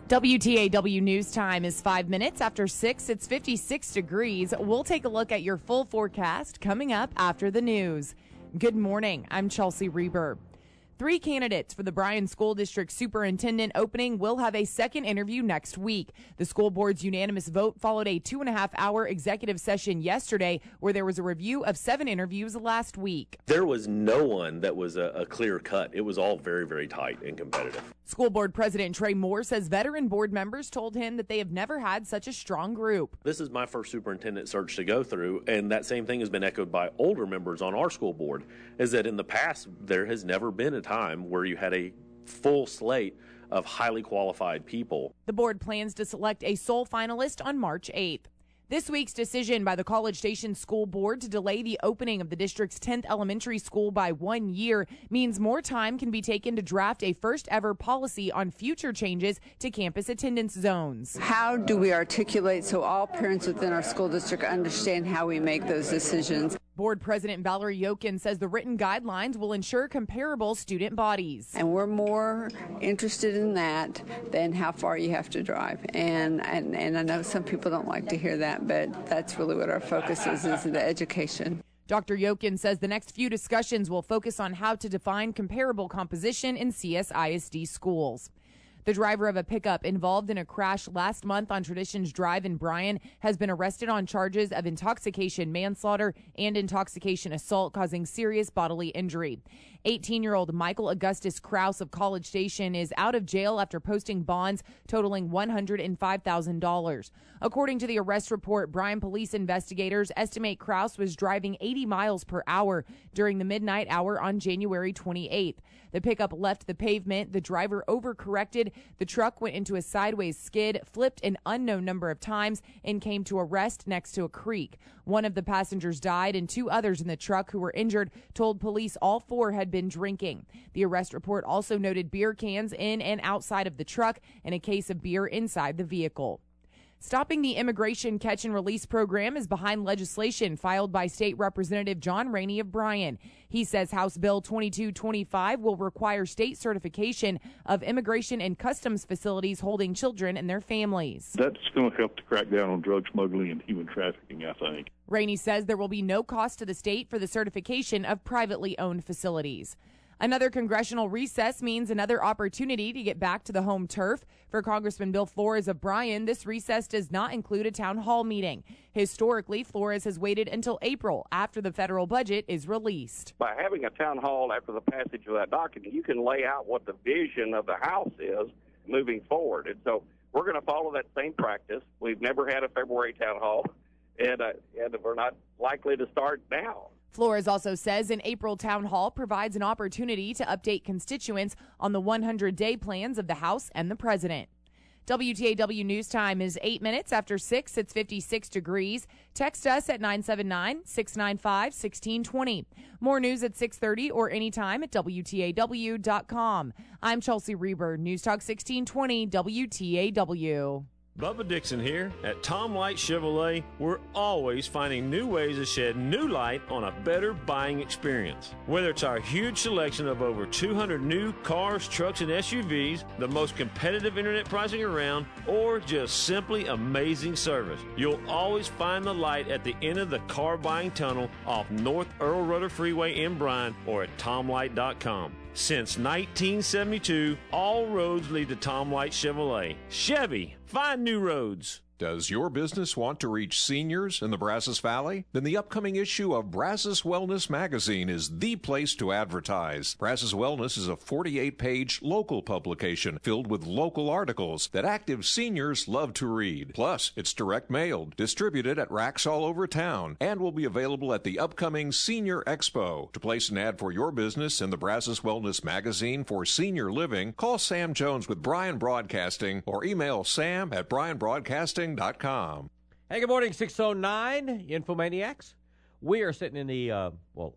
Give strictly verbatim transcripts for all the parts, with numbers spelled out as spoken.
W T A W News Time is five minutes after six. It's fifty-six degrees. We'll take a look at your full forecast coming up after the news. Good morning. I'm Chelsea Reber. Three candidates for the Bryan School District Superintendent opening will have a second interview next week. The school board's unanimous vote followed a two and a half hour executive session yesterday where there was a review of seven interviews last week. There was no one that was a, a clear cut. It was all very, very tight and competitive. School board president Trey Moore says veteran board members told him that they have never had such a strong group. This is my first superintendent search to go through, and that same thing has been echoed by older members on our school board, is that in the past there has never been a time where you had a full slate of highly qualified people. The board plans to select a sole finalist on March eighth. This week's decision by the College Station School Board to delay the opening of the district's tenth elementary school by one year means more time can be taken to draft a first-ever policy on future changes to campus attendance zones. How do we articulate so all parents within our school district understand how we make those decisions? Board President Valerie Yokin says the written guidelines will ensure comparable student bodies. And we're more interested in that than how far you have to drive. And, and, and I know some people don't like to hear that, but that's really what our focus is, is the education. Doctor Yokin says the next few discussions will focus on how to define comparable composition in C S I S D schools. The driver of a pickup involved in a crash last month on Traditions Drive in Bryan has been arrested on charges of intoxication manslaughter and intoxication assault causing serious bodily injury. eighteen-year-old Michael Augustus Krause of College Station is out of jail after posting bonds totaling one hundred five thousand dollars. According to the arrest report, Bryan police investigators estimate Krause was driving eighty miles per hour during the midnight hour on January twenty-eighth. The pickup left the pavement, the driver overcorrected, the truck went into a sideways skid, flipped an unknown number of times, and came to a rest next to a creek. One of the passengers died, and two others in the truck who were injured told police all four had been drinking. The arrest report also noted beer cans in and outside of the truck and a case of beer inside the vehicle. Stopping the immigration catch and release program is behind legislation filed by State Representative John Rainey of Bryan. He says House Bill twenty-two twenty-five will require state certification of immigration and customs facilities holding children and their families. That's going to help to crack down on drug smuggling and human trafficking, I think. Rainey says there will be no cost to the state for the certification of privately owned facilities. Another congressional recess means another opportunity to get back to the home turf. For Congressman Bill Flores of Bryan, this recess does not include a town hall meeting. Historically, Flores has waited until April after the federal budget is released. By having a town hall after the passage of that document, you can lay out what the vision of the House is moving forward. And so we're going to follow that same practice. We've never had a February town hall, and, uh, and we're not likely to start now. Flores also says an April town hall provides an opportunity to update constituents on the hundred day plans of the House and the President. W T A W News Time is eight minutes after six. It's fifty-six degrees. Text us at nine seven nine, six nine five, one six two zero. More news at six thirty or anytime at W T A W dot com. I'm Chelsea Reber, News Talk sixteen twenty W T A W. Bubba Dixon here. At Tom Light Chevrolet, we're always finding new ways to shed new light on a better buying experience. Whether it's our huge selection of over two hundred new cars, trucks, and S U Vs, the most competitive internet pricing around, or just simply amazing service, you'll always find the light at the end of the car buying tunnel off North Earl Rudder Freeway in Bryan or at tom light dot com. Since nineteen seventy-two, all roads lead to Tom Light Chevrolet. Chevy, find new roads. Does your business want to reach seniors in the Brazos Valley? Then the upcoming issue of Brazos Wellness Magazine is the place to advertise. Brazos Wellness is a forty-eight page local publication filled with local articles that active seniors love to read. Plus, it's direct mailed, distributed at racks all over town, and will be available at the upcoming Senior Expo. To place an ad for your business in the Brazos Wellness Magazine for senior living, call Sam Jones with Bryan Broadcasting or email sam at bryan broadcasting dot com. Hey, good morning, six oh nine, Infomaniacs. We are sitting in the, uh, well,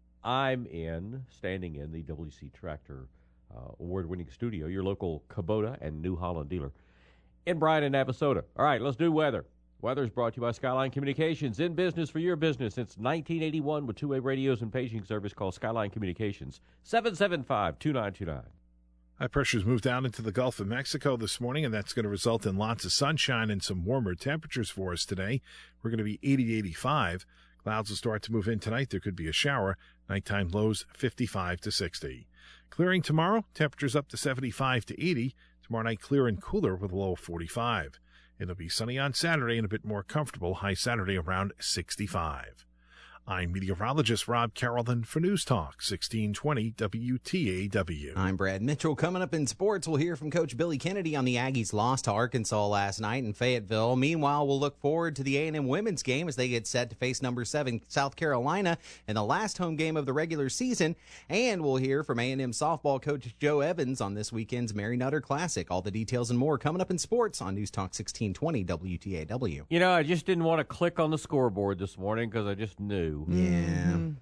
I'm in, standing in the W C Tractor uh, award-winning studio, your local Kubota and New Holland dealer in Bryan and Navasota. All right, let's do weather. Weather is brought to you by Skyline Communications. In business for your business since nineteen eighty-one with two-way radios and paging service. Call Skyline Communications, seven seven five, two nine two nine. High pressure's moved down into the Gulf of Mexico this morning, and that's going to result in lots of sunshine and some warmer temperatures for us today. We're going to be eighty to eighty-five. Clouds will start to move in tonight. There could be a shower. Nighttime lows fifty-five to sixty. Clearing tomorrow, temperatures up to seventy-five to eighty. Tomorrow night, clear and cooler with a low of forty-five. It'll be sunny on Saturday and a bit more comfortable. High Saturday around sixty-five. I'm meteorologist Rob Carrollton for News Talk sixteen twenty W T A W. I'm Brad Mitchell. Coming up in sports, we'll hear from Coach Billy Kennedy on the Aggies' loss to Arkansas last night in Fayetteville. Meanwhile, we'll look forward to the A and M women's game as they get set to face number seven South Carolina in the last home game of the regular season. And we'll hear from A and M softball coach Joe Evans on this weekend's Mary Nutter Classic. All the details and more coming up in sports on News Talk sixteen twenty W T A W. You know, I just didn't want to click on the scoreboard this morning because I just knew. Yeah. Mm-hmm.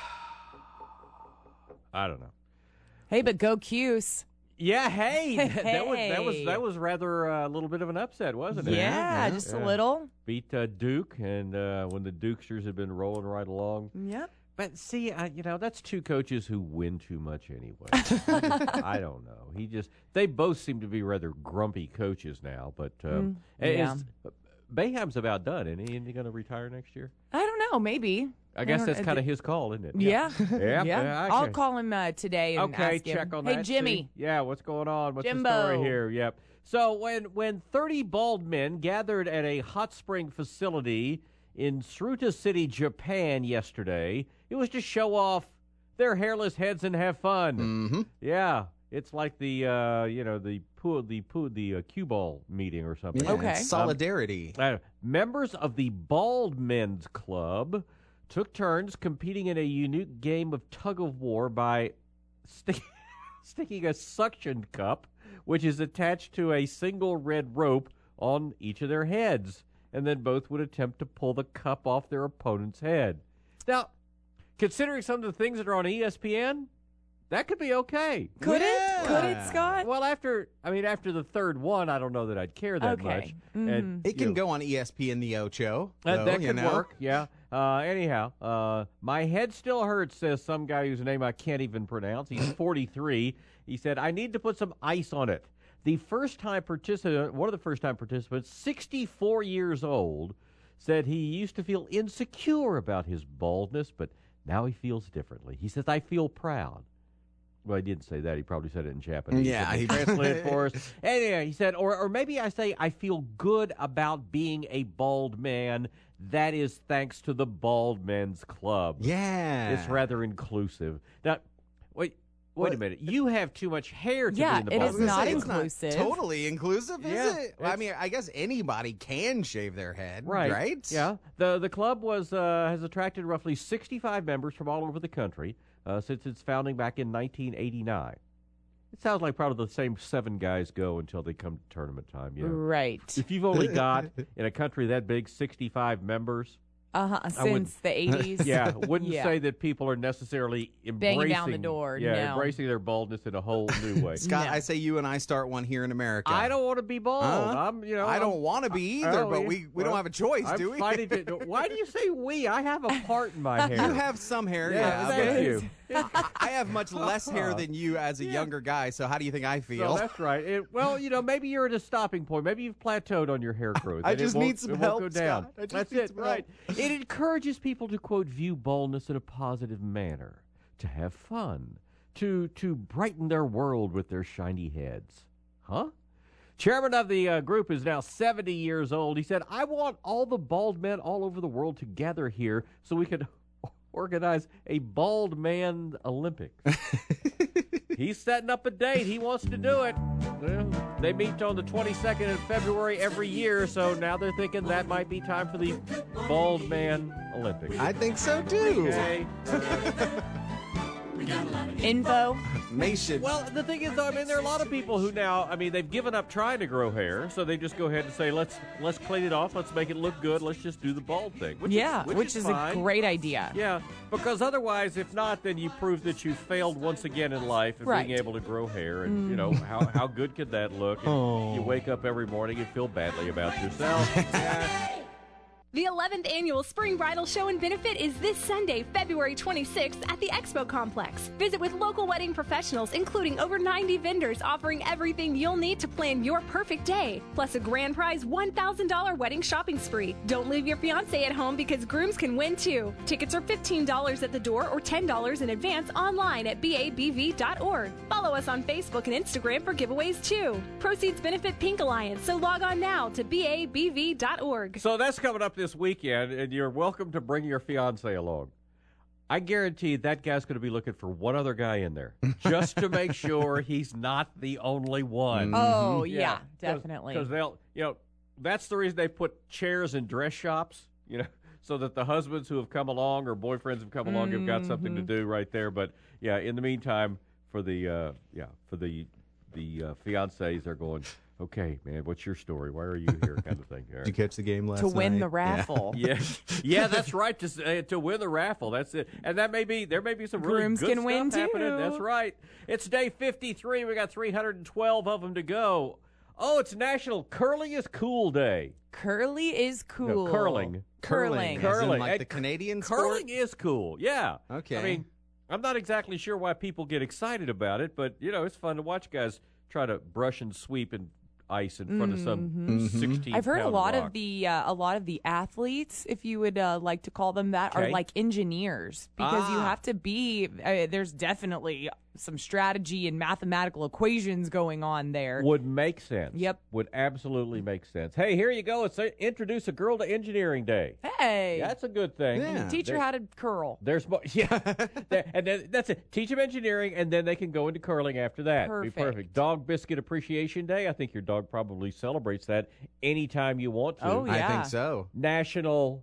I don't know. Hey, but go Cuse. Yeah, hey, Hey. that was that was that was rather uh, a little bit of an upset, wasn't it? Yeah, just a little. Beat uh, Duke, and uh, when the Dukesters had been rolling right along. Yep. But see, I, you know, that's two coaches who win too much anyway. I don't know. He just they both seem to be rather grumpy coaches now. But um, Mm, yeah. is, Bayham's about done, isn't he? Isn't he going to retire next year? I don't know, maybe. I guess don't- that's uh, kind of his call, isn't it? Yeah. Yeah. yeah. I'll call him uh, today and Okay, ask him. check on hey, that. Jimmy. See? Yeah, what's going on? What's Jimbo. the story here? Yep. So when when thirty bald men gathered at a hot spring facility in Tsuruta City, Japan yesterday, it was to show off their hairless heads and have fun. Mm-hmm. Yeah. It's like the uh, you know the poo the poo the uh, cue ball meeting or something. Yeah, Okay. it's solidarity. Uh, members of the Bald Men's Club took turns competing in a unique game of tug of war by stick, sticking a suction cup, which is attached to a single red rope, on each of their heads, and then both would attempt to pull the cup off their opponent's head. Now, considering some of the things that are on E S P N, that could be okay. Could Yeah. it? Could it, Scott? Well, after I mean, after the third one, I don't know that I'd care that Okay. much. Mhm. And, It you can know, go on E S P N The Ocho. That, though, that you could know? work, yeah. Uh, anyhow, uh, my head still hurts, says some guy whose name I can't even pronounce. He's forty-three. He said, I need to put some ice on it. The first-time participant, one of the first-time participants, sixty-four years old, said he used to feel insecure about his baldness, but now he feels differently. He says, I feel proud. Well, he didn't say that. He probably said it in Japanese. Yeah, he he- translated it for us. Anyway, he said, or, or maybe I say, I feel good about being a bald man. That is thanks to the Bald Men's Club. Yeah. It's rather inclusive. Now, wait, wait a What? minute. You have too much hair to Yeah, be in the it Bald is I was gonna not say, it's inclusive. totally inclusive, is Yeah, it? Well, I it's- mean, I guess anybody can shave their head, Right. right? Yeah. The the club was uh, has attracted roughly sixty-five members from all over the country uh, since its founding back in nineteen eighty-nine. It sounds like probably the same seven guys go until they come to tournament time. You know? Right. If you've only got in a country that big sixty-five members, Uh-huh. I would- Since the eighties. yeah, wouldn't Yeah. say that people are necessarily embracing Banging down the door, Yeah, no. embracing their baldness in a whole new way. Scott, No. I say you and I start one here in America. I don't want to be bald. Uh-huh. I'm, you know, I I'm- don't want to be either, Oh, but yeah. we, we Well, don't have a choice, I'm do we? fighting to, why do you say we? I have a part in my hair. You have some hair, Yeah, yeah. thank but you. I- I have much less hair than you as a younger guy, so how do you think I feel? So that's right. It, well, you know, maybe you're at a stopping point. Maybe you've plateaued on your hair growth. I and it just won't- need some it won't help, go down. Scott. I just That's need it, some right? It encourages people to quote view baldness in a positive manner, to have fun, to to brighten their world with their shiny heads. Huh? Chairman of the uh, group is now seventy years old. He said, "I want all the bald men all over the world to gather here so we could organize a bald man Olympics." He's setting up a date. He wants to do it. Well, they meet on the twenty-second of February every year, so now they're thinking that might be time for the Bald Man Olympics. I think so too. Okay. Info. Nation. Well, the thing is, though, I mean, there are a lot of people who now, I mean, they've given up trying to grow hair, so they just go ahead and say, let's let's clean it off, let's make it look good, let's just do the bald thing. Which Yeah, is, which, which is, is fine. a great idea. Yeah, because otherwise, if not, then you prove that you failed once again in life and Right. being able to grow hair. And, you know, how, how good could that look? And Oh. You wake up every morning and feel badly about yourself. Yeah. The eleventh Annual Spring Bridal Show and Benefit is this Sunday, February twenty-sixth at the Expo Complex. Visit with local wedding professionals, including over ninety vendors offering everything you'll need to plan your perfect day, plus a grand prize one thousand dollars wedding shopping spree. Don't leave your fiancé at home because grooms can win too. Tickets are fifteen dollars at the door or ten dollars in advance online at B A B V dot org. Follow us on Facebook and Instagram for giveaways too. Proceeds benefit Pink Alliance, so log on now to B A B V dot org. So that's coming up this weekend, and you're welcome to bring your fiance along. I guarantee that guy's going to be looking for one other guy in there just to make sure he's not the only one. Oh, yeah, yeah definitely. Because they'll, you know, that's the reason they put chairs in dress shops, you know, so that the husbands who have come along or boyfriends have come along mm-hmm. have got something to do right there. But yeah, in the meantime, for the uh, yeah for the the uh, fiancés, they're going, okay, man, what's your story? Why are you here? Kind of thing. Right. Did you catch the game last night? To win night? the raffle. Yeah, yeah, yeah that's right. To uh, to win the raffle. That's it. And that may be there. May be some really Grooms good can stuff win happening. too. That's right. It's day fifty-three. We got three hundred twelve of them to go. Oh, it's National Curling is Cool Day. Curly is cool. No, curling. Curling. Curling. curling. Like and the Canadian curling sport? is cool. Yeah. Okay. I mean, I'm not exactly sure why people get excited about it, but you know, it's fun to watch guys try to brush and sweep and ice in front mm-hmm. of some sixteen. I've heard a lot rock. of the uh, a lot of the athletes, if you would uh, like to call them that, okay. are like engineers because ah. you have to be. Uh, there's definitely some strategy and mathematical equations going on there. Would make sense. Yep. Would absolutely make sense. Hey, here you go. It's a, introduce a girl to engineering day. Hey, that's a good thing. Yeah. Teach her how to curl. There's more. Yeah, there, and then that's it. Teach them engineering, and then they can go into curling after that. Perfect. Be perfect. Dog Biscuit Appreciation Day. I think your dog probably celebrates that anytime you want to. Oh yeah, I think so. National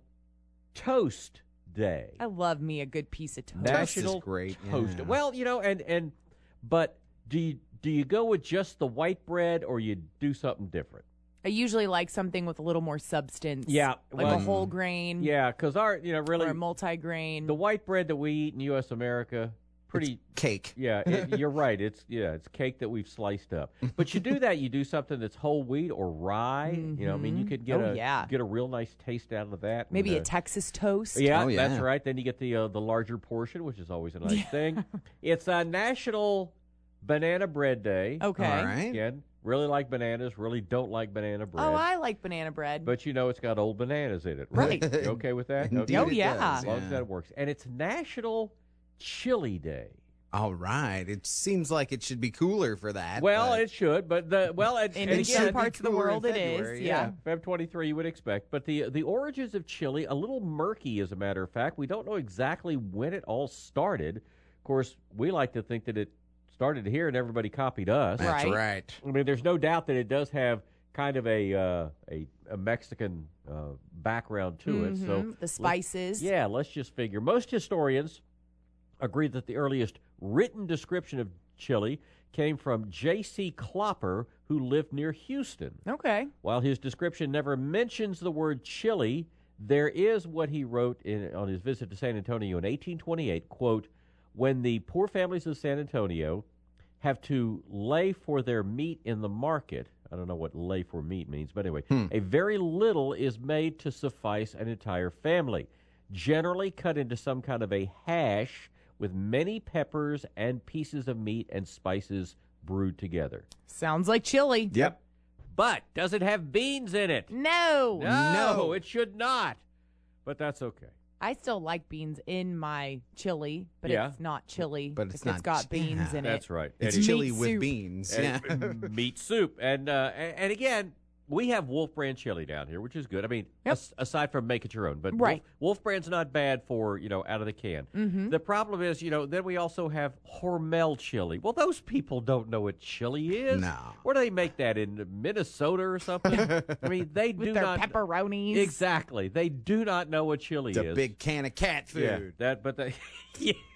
Toast Day. I love me a good piece of toast. National toast is great. Toast. Yeah. Well, you know, and and but do you do you go with just the white bread or you do something different? I usually like something with a little more substance. Yeah, like well, a whole grain. Yeah, because our you know really or a multi-grain. The white bread that we eat in U S America. Pretty it's cake. Yeah, it, you're right. It's yeah, it's cake that we've sliced up. But you do that, you do something that's whole wheat or rye. Mm-hmm. You know, I mean, you could get oh, a yeah. get a real nice taste out of that. Maybe and, a uh, Texas toast. Yeah, oh, yeah, that's right. Then you get the uh, the larger portion, which is always a nice thing. It's a National Banana Bread Day. Okay, all right. Again, really like bananas. Really don't like banana bread. Oh, I like banana bread. But you know, it's got old bananas in it. Right? You okay with that? Indeed Okay. Oh it yeah, does, As long yeah. as that works. And it's National Chili Day. All right. It seems like it should be cooler for that. Well, but it should, but the well, and, in and some again, parts of the cooler in world it February, is. yeah, Yeah. Feb twenty-three you would expect, but the the origins of chili a little murky, as a matter of fact. We don't know exactly when it all started. Of course, we like to think that it started here and everybody copied us. that's Right. right. I mean, there's no doubt that it does have kind of a uh, a, a Mexican uh, background to it. So Mhm. the spices. yeah, let's just figure. Most historians agree that the earliest written description of chili came from J C Clopper, who lived near Houston. Okay. While his description never mentions the word chili, there is what he wrote in, on his visit to San Antonio in eighteen twenty-eight, quote, when the poor families of San Antonio have to lay for their meat in the market, I don't know what lay for meat means, but anyway, Hmm. a very little is made to suffice an entire family, generally cut into some kind of a hash with many peppers and pieces of meat and spices brewed together. Sounds like chili. Yep. But does it have beans in it? No. No, No. it should not. But that's okay. I still like beans in my chili, but Yeah. it's not chili. But it's if not it's got ch- beans yeah. in That's it. right. It's And- chili Meat with soup. beans. Yeah. and meat soup. And, uh, and and again, we have Wolf Brand chili down here, which is good. I mean, Yep. as, aside from make it your own, but Right. Wolf, Wolf Brand's not bad for, you know, out of the can. Mm-hmm. The problem is, you know, then we also have Hormel chili. Well, those people don't know what chili is. No. Where do they make that, in Minnesota or something? I mean, they With do their not. pepperonis. Exactly. They do not know what chili It's a is. big can of cat food. Yeah, that, but they, yeah,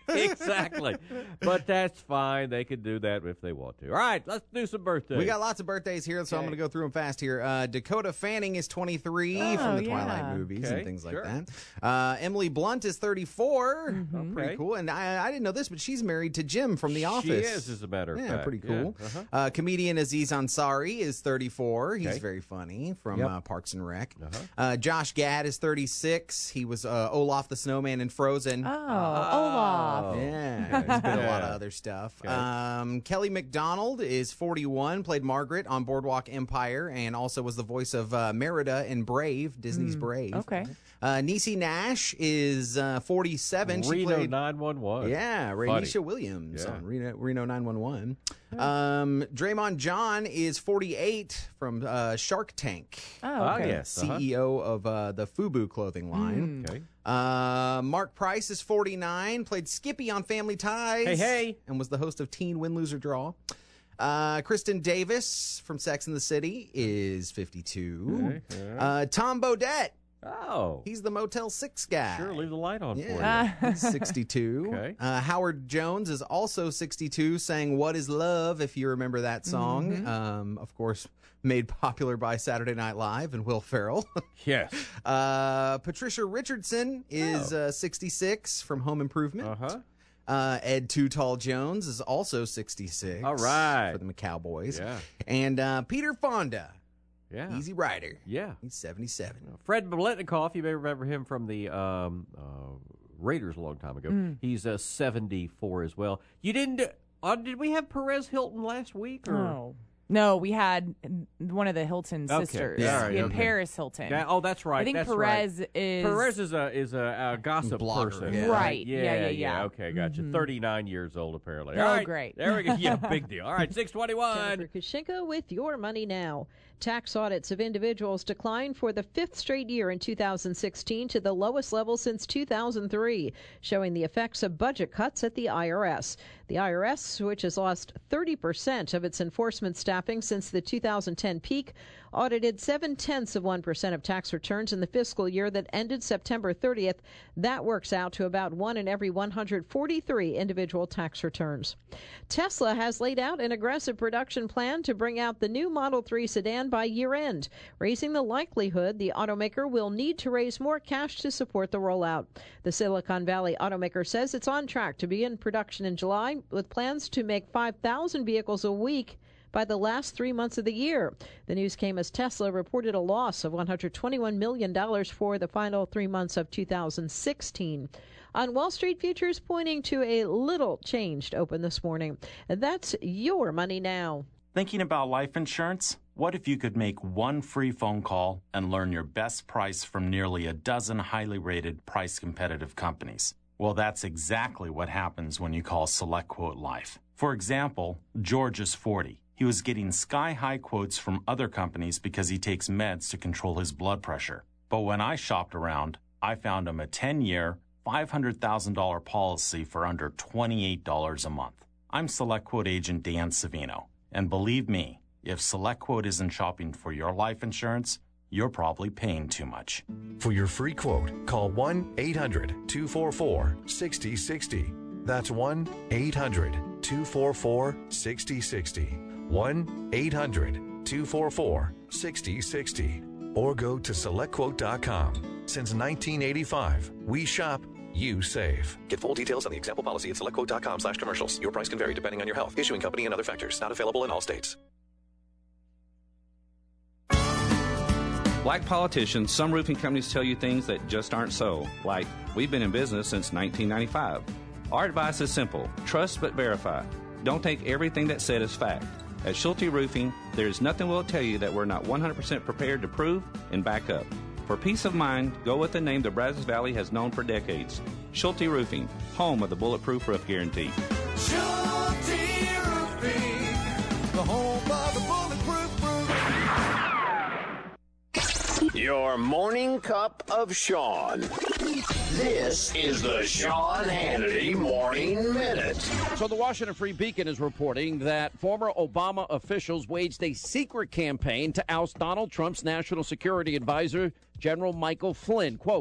Exactly. But that's fine. They can do that if they want to. All right, let's do some birthdays. We got lots of birthdays here, so Okay. I'm going to go through them fast here. Uh, Dakota Fanning is twenty-three Oh, from the yeah. Twilight movies Okay, and things like sure. that. Uh, Emily Blunt is thirty-four. Mm-hmm. Pretty Okay. cool. And I, I didn't know this, but she's married to Jim from The Office. She is, as a matter of Yeah, fact. pretty cool. Yeah, uh-huh. Uh, comedian Aziz Ansari is thirty-four. He's Okay. very funny from Yep. uh, Parks and Rec. Uh-huh. Uh, Josh Gad is thirty-six. He was uh, Olaf the Snowman in Frozen. Oh, Olaf. Yeah, he's been a lot of Yeah. other stuff. Okay. Um, Kelly McDonald is forty-one, played Margaret on Boardwalk Empire, and also was the voice of uh, Merida in Brave, Disney's Brave. Okay. Uh, Niecy Nash is uh, forty-seven. She Reno played, nine one one. yeah, Funny. Rainisha Williams Yeah. on Reno, Reno nine one one. Um, Draymond John is forty-eight from uh, Shark Tank. Oh, Ah, okay. yes. C E O of uh, the FUBU clothing line. Okay. Uh, Mark Price is forty-nine, played Skippy on Family Ties. Hey, hey. And was the host of Teen Win, Lose, or Draw. Uh, Kristen Davis from Sex and the City is fifty-two. Okay, Uh, Tom Bodette, Oh. he's the Motel six guy. Sure, leave the light on Yeah, for you. he's sixty-two. Okay. Uh, Howard Jones is also sixty-two, sang What is Love, if you remember that song. Mm-hmm. Um, of course, made popular by Saturday Night Live and Will Ferrell. Yes. Uh, Patricia Richardson is uh, sixty-six from Home Improvement. Uh-huh. Uh, Ed Too Tall Jones is also sixty-six. All right. For the McCowboys. Yeah. And uh, Peter Fonda, Yeah. Easy Rider. Yeah. He's seventy-seven. Fred Biletnikoff, you may remember him from the um, uh, Raiders a long time ago. He's uh, seventy-four as well. You didn't. Uh, did we have Perez Hilton last week? Or? No. No, we had one of the Hilton Okay. sisters. Yeah, all right, we had okay. Paris Hilton. Yeah, oh, that's right. I think that's Perez right. is. Perez is a is a, a gossip Blogger, person, yeah. Right. Yeah, Yeah, yeah, yeah. Okay, gotcha. Thirty-nine years old, apparently. Oh, All right, great. There we go. Yeah, big deal. All right, six twenty-one. Jennifer Kushinka with Your Money Now. Tax audits of individuals declined for the fifth straight year in two thousand sixteen to the lowest level since two thousand three, showing the effects of budget cuts at the I R S. The I R S, which has lost thirty percent of its enforcement staffing since the two thousand ten peak, audited seven-tenths of one percent of tax returns in the fiscal year that ended September thirtieth. That works out to about one in every one hundred forty-three individual tax returns. Tesla has laid out an aggressive production plan to bring out the new Model three sedan by year-end, raising the likelihood the automaker will need to raise more cash to support the rollout. The Silicon Valley automaker says it's on track to begin production in July, with plans to make five thousand vehicles a week by the last three months of the year. The news came as Tesla reported a loss of one hundred twenty-one million dollars for the final three months of two thousand sixteen. On Wall Street, futures pointing to a little changed open this morning. That's Your Money Now. Thinking about life insurance? What if you could make one free phone call and learn your best price from nearly a dozen highly rated, price-competitive companies? Well, that's exactly what happens when you call SelectQuote Life. For example, George is forty. He was getting sky-high quotes from other companies because he takes meds to control his blood pressure. But when I shopped around, I found him a ten-year, five hundred thousand dollars policy for under twenty-eight dollars a month. I'm SelectQuote agent Dan Savino. And believe me, if SelectQuote isn't shopping for your life insurance, you're probably paying too much. For your free quote, call one eight hundred two four four six zero six zero. That's one eight hundred two four four six zero six zero. one eight hundred two four four six zero six zero. Or go to select quote dot com. Since nineteen eighty-five, we shop, you save. Get full details on the example policy at select quote dot com slash commercials. Your price can vary depending on your health, issuing company, and other factors. Not available in all states. Like politicians, some roofing companies tell you things that just aren't so. Like, we've been in business since nineteen ninety-five. Our advice is simple. Trust but verify. Don't take everything that's said as fact. At Schulte Roofing, there is nothing we'll tell you that we're not one hundred percent prepared to prove and back up. For peace of mind, go with the name the Brazos Valley has known for decades. Schulte Roofing, home of the Bulletproof Roof Guarantee. Schulte Roofing, the home of the Bulletproof Roof. Your morning cup of Sean. This is the Sean Hannity Morning Minute. So the Washington Free Beacon is reporting that former Obama officials waged a secret campaign to oust Donald Trump's national security advisor, General Michael Flynn. Quote,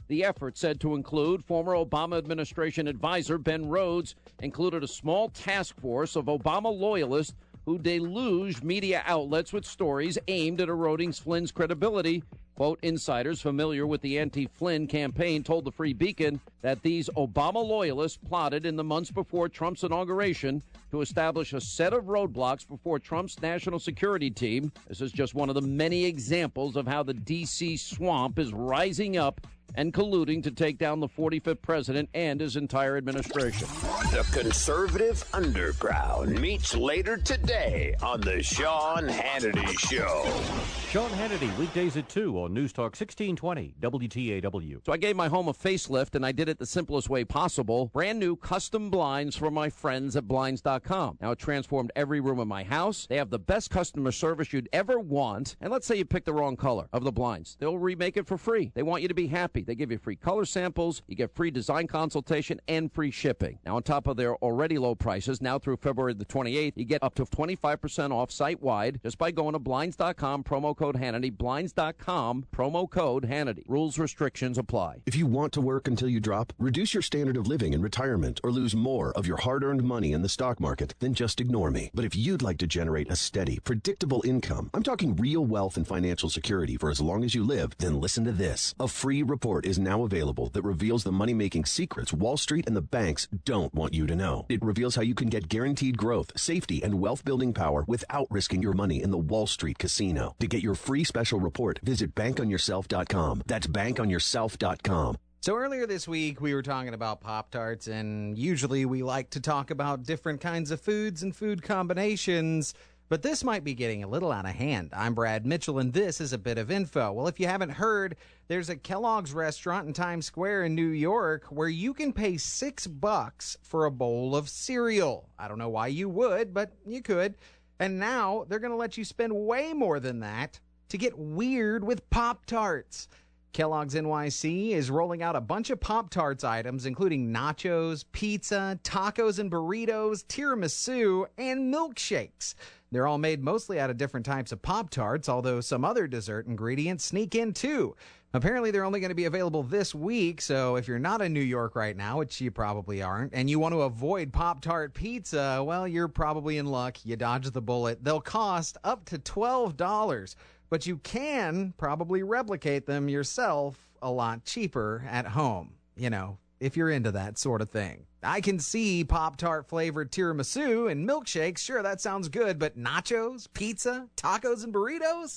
The effort, said to include former Obama administration advisor Ben Rhodes, included a small task force of Obama loyalists who deluged media outlets with stories aimed at eroding Flynn's credibility. Quote, insiders familiar with the anti-Flynn campaign told the Free Beacon that these Obama loyalists plotted in the months before Trump's inauguration to establish a set of roadblocks before Trump's national security team. This is just one of the many examples of how the D C swamp is rising up and colluding to take down the forty-fifth president and his entire administration. The conservative underground meets later today on the Sean Hannity Show. Sean Hannity, weekdays at two on News Talk sixteen twenty W T A W. So I gave my home a facelift, and I did it the simplest way possible. Brand new custom blinds from my friends at Blinds dot com. Now, it transformed every room in my house. They have the best customer service you'd ever want. And let's say you pick the wrong color of the blinds. They'll remake it for free. They want you to be happy. They give you free color samples, you get free design consultation, and free shipping. Now, on top of their already low prices, now through February the twenty-eighth, you get up to twenty-five percent off site-wide just by going to Blinds dot com, promo code Hannity, Blinds dot com, promo code Hannity. Rules, restrictions apply. If you want to work until you drop, reduce your standard of living in retirement, or lose more of your hard-earned money in the stock market, then just ignore me. But if you'd like to generate a steady, predictable income, I'm talking real wealth and financial security for as long as you live, then listen to this. A free report is now available that reveals the money-making secrets Wall Street and the banks don't want you to know. It reveals how you can get guaranteed growth, safety, and wealth-building power without risking your money in the Wall Street casino. To get your free special report, visit bank on yourself dot com. That's bank on yourself dot com. So earlier this week, we were talking about Pop-Tarts, and usually we like to talk about different kinds of foods and food combinations, but this might be getting a little out of hand. I'm Brad Mitchell, and this is a bit of info. Well, if you haven't heard, there's a Kellogg's restaurant in Times Square in New York where you can pay six bucks for a bowl of cereal. I don't know why you would, but you could. And now they're going to let you spend way more than that to get weird with Pop-Tarts. Kellogg's N Y C is rolling out a bunch of Pop-Tarts items, including nachos, pizza, tacos and burritos, tiramisu, and milkshakes. They're all made mostly out of different types of Pop-Tarts, although some other dessert ingredients sneak in too. Apparently, they're only going to be available this week, so if you're not in New York right now, which you probably aren't, and you want to avoid Pop-Tart pizza, well, you're probably in luck. You dodged the bullet. They'll cost up to twelve dollars. But you can probably replicate them yourself a lot cheaper at home, you know, if you're into that sort of thing. I can see Pop-Tart flavored tiramisu and milkshakes. Sure, that sounds good, but nachos, pizza, tacos, and burritos?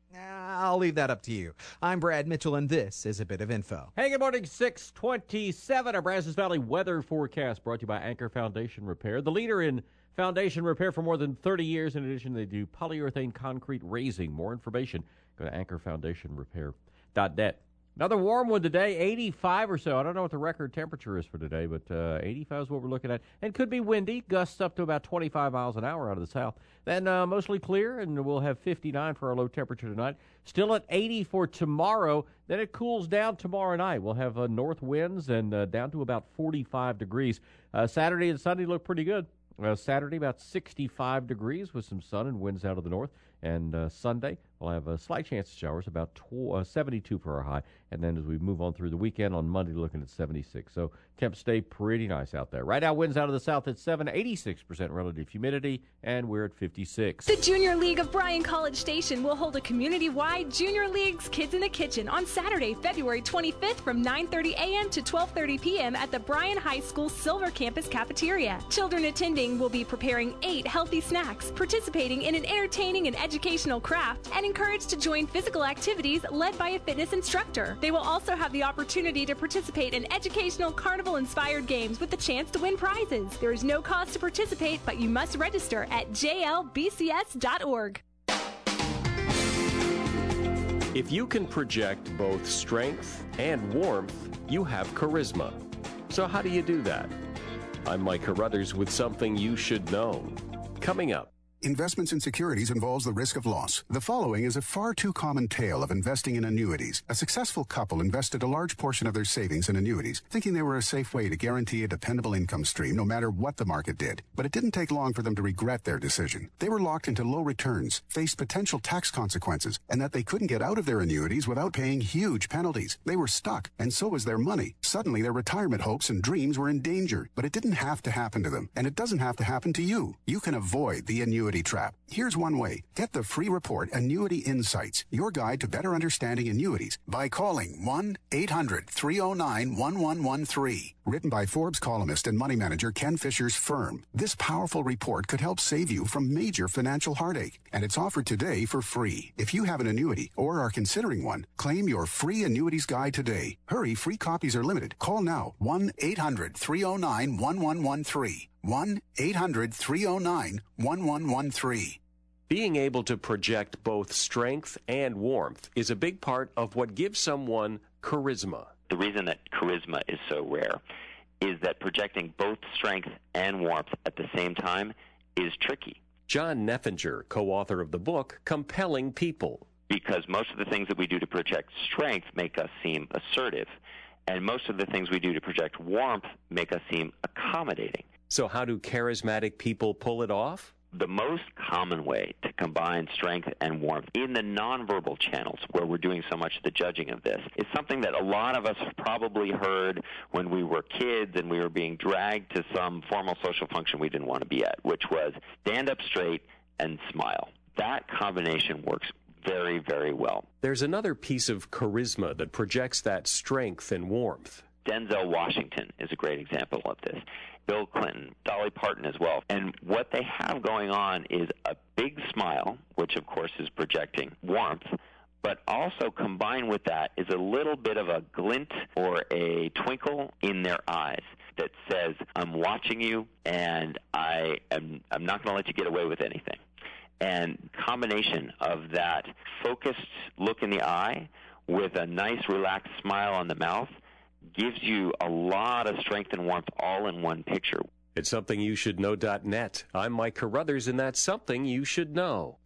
I'll leave that up to you. I'm Brad Mitchell, and this is a bit of info. Hey, good morning, six twenty-seven. Our Brazos Valley weather forecast brought to you by Anchor Foundation Repair, the leader in foundation repair for more than thirty years. In addition, they do polyurethane concrete raising. More information, go to anchor foundation repair dot net. Another warm one today, eighty-five or so. I don't know what the record temperature is for today, but uh, eighty-five is what we're looking at. And could be windy, gusts up to about twenty-five miles an hour out of the south. Then uh, mostly clear, and we'll have fifty-nine for our low temperature tonight. Still at eighty for tomorrow. Then it cools down tomorrow night. We'll have uh, north winds and uh, down to about forty-five degrees. Uh, Saturday and Sunday look pretty good. Uh, Saturday, about sixty-five degrees with some sun and winds out of the north. And uh, Sunday, we'll have a slight chance of showers, about tw- uh, seventy-two for our high. And then as we move on through the weekend, on Monday, looking at seventy-six. So temps stay pretty nice out there. Right now, winds out of the south at seven, eighty-six percent relative humidity, and we're at fifty-six. The Junior League of Bryan College Station will hold a community-wide Junior League's Kids in the Kitchen on Saturday, February twenty-fifth from nine thirty a.m. to twelve thirty p.m. at the Bryan High School Silver Campus Cafeteria. Children attending will be preparing eight healthy snacks, participating in an entertaining and educational craft, and encouraged to join physical activities led by a fitness instructor. They will also have the opportunity to participate in educational carnival-inspired games with the chance to win prizes. There is no cost to participate, but you must register at j l b c s dot org. If you can project both strength and warmth, you have charisma. So how do you do that? I'm Mike Carruthers with something you should know. Coming up. Investments in securities involves the risk of loss. The following is a far too common tale of investing in annuities. A successful couple invested a large portion of their savings in annuities, thinking they were a safe way to guarantee a dependable income stream no matter what the market did. But it didn't take long for them to regret their decision. They were locked into low returns, faced potential tax consequences, and that they couldn't get out of their annuities without paying huge penalties. They were stuck, and so was their money. Suddenly, their retirement hopes and dreams were in danger. But it didn't have to happen to them, and it doesn't have to happen to you. You can avoid the annuity trap. Here's one way. Get the free report, Annuity Insights, your guide to better understanding annuities, by calling one eight hundred three oh nine one one one three. Written by Forbes columnist and money manager Ken Fisher's firm. This powerful report could help save you from major financial heartache, and it's offered today for free. If you have an annuity or are considering one, claim your free annuities guide today. Hurry, free copies are limited. Call now, one eight hundred three oh nine one one one three. one eight hundred three oh nine one one one three. Being able to project both strength and warmth is a big part of what gives someone charisma. The reason that charisma is so rare is that projecting both strength and warmth at the same time is tricky. John Neffinger, co-author of the book Compelling People. Because most of the things that we do to project strength make us seem assertive, and most of the things we do to project warmth make us seem accommodating. So how do charismatic people pull it off? The most common way to combine strength and warmth in the nonverbal channels, where we're doing so much of the judging of this, is something that a lot of us have probably heard when we were kids and we were being dragged to some formal social function we didn't want to be at, which was stand up straight and smile. That combination works very, very well. There's another piece of charisma that projects that strength and warmth. Denzel Washington is a great example of this. Bill Clinton, Dolly Parton as well. And what they have going on is a big smile, which of course is projecting warmth, but also combined with that is a little bit of a glint or a twinkle in their eyes that says, I'm watching you and I am I'm not going to let you get away with anything. And combination of that focused look in the eye with a nice relaxed smile on the mouth gives you a lot of strength and warmth all in one picture. It's something you should know dot net. I'm Mike Carruthers, and that's something you should know.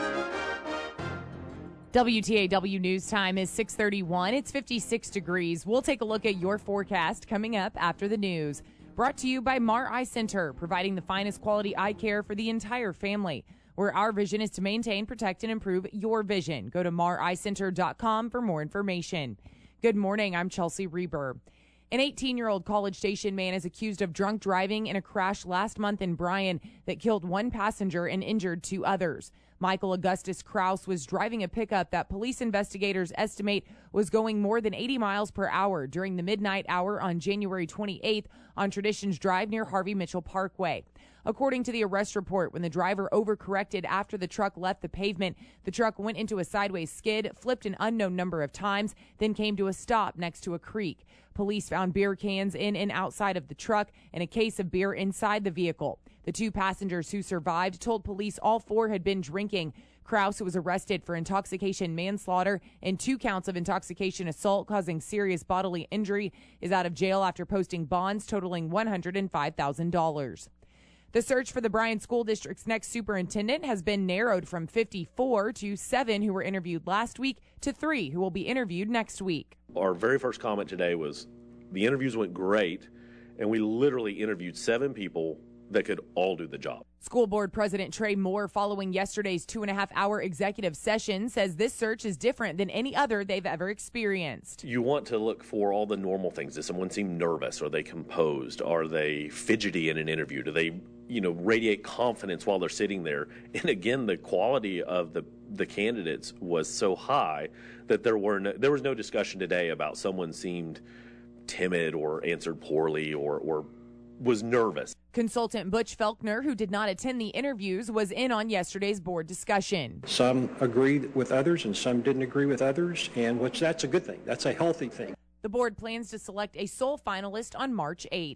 W T A W News Time is six thirty-one. It's fifty-six degrees. We'll take a look at your forecast coming up after the news. Brought to you by Mar Eye Center, providing the finest quality eye care for the entire family, where our vision is to maintain, protect, and improve your vision. Go to mar eye center dot com for more information. Good morning. I'm Chelsea Reber. An eighteen-year-old College Station man is accused of drunk driving in a crash last month in Bryan that killed one passenger and injured two others. Michael Augustus Kraus was driving a pickup that police investigators estimate was going more than eighty miles per hour during the midnight hour on January twenty-eighth on Traditions Drive near Harvey Mitchell Parkway. According to the arrest report, when the driver overcorrected after the truck left the pavement, the truck went into a sideways skid, flipped an unknown number of times, then came to a stop next to a creek. Police found beer cans in and outside of the truck and a case of beer inside the vehicle. The two passengers who survived told police all four had been drinking. Kraus, who was arrested for intoxication manslaughter and two counts of intoxication assault causing serious bodily injury, is out of jail after posting bonds totaling one hundred five thousand dollars. The search for the Bryan School District's next superintendent has been narrowed from fifty-four to seven who were interviewed last week to three who will be interviewed next week. Our very first comment today was the interviews went great, and we literally interviewed seven people that could all do the job. School Board President Trey Moore, following yesterday's two and a half hour executive session, says this search is different than any other they've ever experienced. You want to look for all the normal things. Does someone seem nervous? Are they composed? Are they fidgety in an interview? Do they, you know, radiate confidence while they're sitting there? And again, the quality of the the candidates was so high that there were no, there was no discussion today about someone seemed timid or answered poorly or or was nervous. Consultant Butch Felkner, who did not attend the interviews, was in on yesterday's board discussion. Some agreed with others and some didn't agree with others, and which that's a good thing. That's a healthy thing. The board plans to select a sole finalist on March eighth.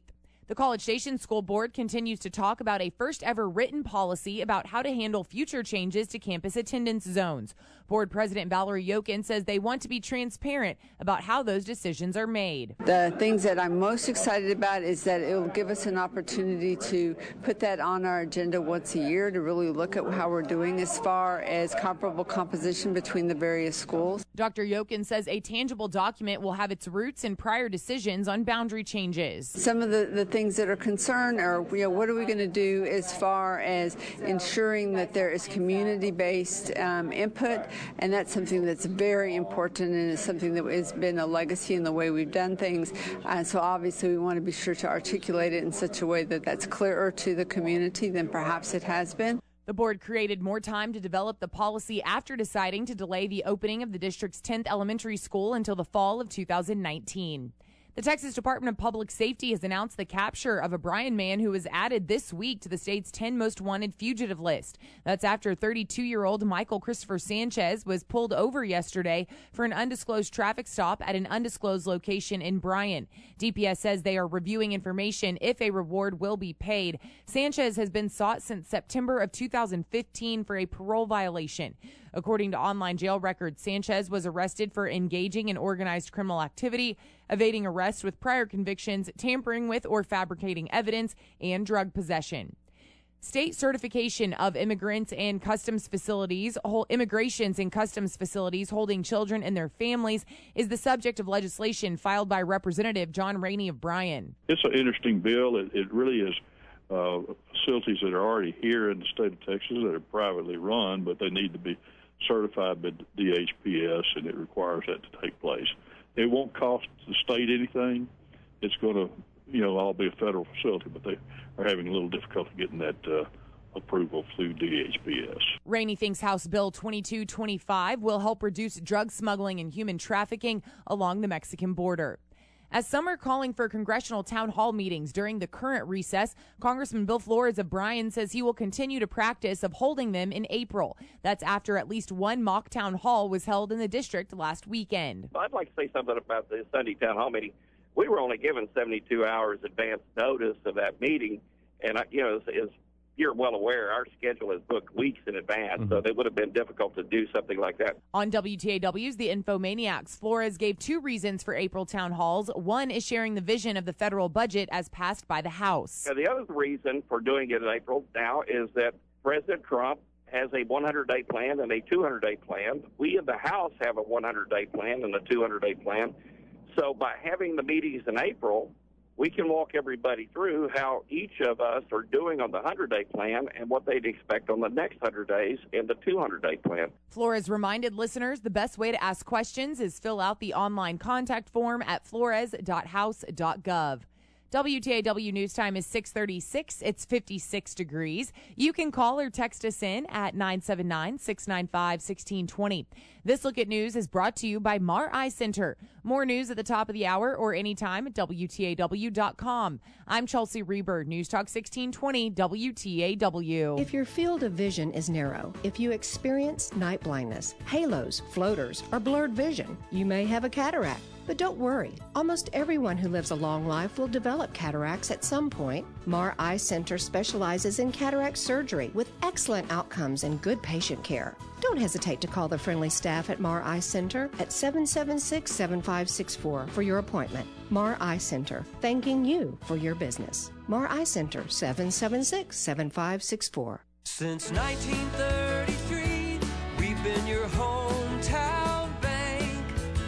The College Station School Board continues to talk about a first-ever written policy about how to handle future changes to campus attendance zones. Board President Valerie Yokin says they want to be transparent about how those decisions are made. The things that I'm most excited about is that it will give us an opportunity to put that on our agenda once a year to really look at how we're doing as far as comparable composition between the various schools. Doctor Yokin says a tangible document will have its roots in prior decisions on boundary changes. Some of the, the things that are concerned are, you know, what are we going to do as far as ensuring that there is community-based um, input, and that's something that's very important, and it's something that has been a legacy in the way we've done things. Uh, so obviously we want to be sure to articulate it in such a way that that's clearer to the community than perhaps it has been. The board created more time to develop the policy after deciding to delay the opening of the district's tenth elementary school until the fall of two thousand nineteen. The Texas Department of Public Safety has announced the capture of a Bryan man who was added this week to the state's ten most wanted fugitive list. That's after thirty-two-year-old Michael Christopher Sanchez was pulled over yesterday for an undisclosed traffic stop at an undisclosed location in Bryan. D P S says they are reviewing information if a reward will be paid. Sanchez has been sought since September of two thousand fifteen for a parole violation. According to online jail records, Sanchez was arrested for engaging in organized criminal activity, evading arrest with prior convictions, tampering with or fabricating evidence, and drug possession. State certification of immigrants and customs facilities, immigrations and customs facilities holding children and their families is the subject of legislation filed by Representative John Rainey of Bryan. It's an interesting bill. It, it really is uh, facilities that are already here in the state of Texas that are privately run, but they need to be certified by D H P S, and it requires that to take place. It won't cost the state anything. It's going to, you know, all be a federal facility, but they are having a little difficulty getting that uh, approval through D H P S. Rainey thinks House Bill twenty-two twenty-five will help reduce drug smuggling and human trafficking along the Mexican border. As some are calling for congressional town hall meetings during the current recess, Congressman Bill Flores of Bryan says he will continue to practice of holding them in April. That's after at least one mock town hall was held in the district last weekend. I'd like to say something about the Sunday town hall meeting. We were only given seventy-two hours advance notice of that meeting, and, you know, as, as you're well aware, our schedule is booked weeks in advance, mm-hmm. so it would have been difficult to do something like that. On W T A W's The Infomaniacs, Flores gave two reasons for April town halls. One is sharing the vision of the federal budget as passed by the House. Now, the other reason for doing it in April now is that President Trump has a one hundred day plan and a two hundred day plan. We in the House have a one hundred day plan and a two hundred day plan. So by having the meetings in April, we can walk everybody through how each of us are doing on the one hundred day plan and what they'd expect on the next one hundred days in the two hundred day plan. Flores reminded listeners the best way to ask questions is fill out the online contact form at flores dot house dot gov. W T A W News Time is six thirty-six. It's fifty-six degrees. You can call or text us in at nine seven nine, six nine five, one six two zero. This Look at News is brought to you by Mar Eye Center. More news at the top of the hour or anytime at W T A W dot com. I'm Chelsea Reber, News Talk sixteen twenty W T A W. If your field of vision is narrow, if you experience night blindness, halos, floaters, or blurred vision, you may have a cataract. But don't worry, almost everyone who lives a long life will develop cataracts at some point. Mar Eye Center specializes in cataract surgery with excellent outcomes and good patient care. Don't hesitate to call the friendly staff at Mar Eye Center at seven seven six, seven five six four for your appointment. Mar Eye Center, thanking you for your business. Mar Eye Center, seven seven six, seven five six four. Since nineteen thirty-three, we've been your hometown bank,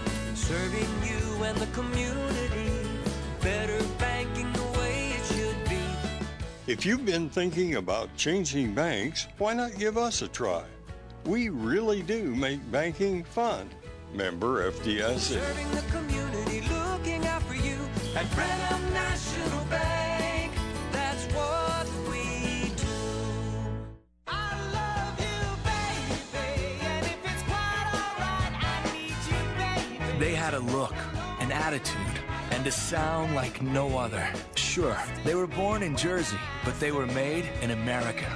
serving you and the community, better banking the way it should be. If you've been thinking about changing banks, why not give us a try? We really do make banking fun. Member F D I C. Serving the community, looking out for you at Brenham National Bank. That's what we do. I love you, baby, and if it's quite all right, I need you, baby. They had a look, an attitude, and a sound like no other. Sure, they were born in Jersey, but they were made in America.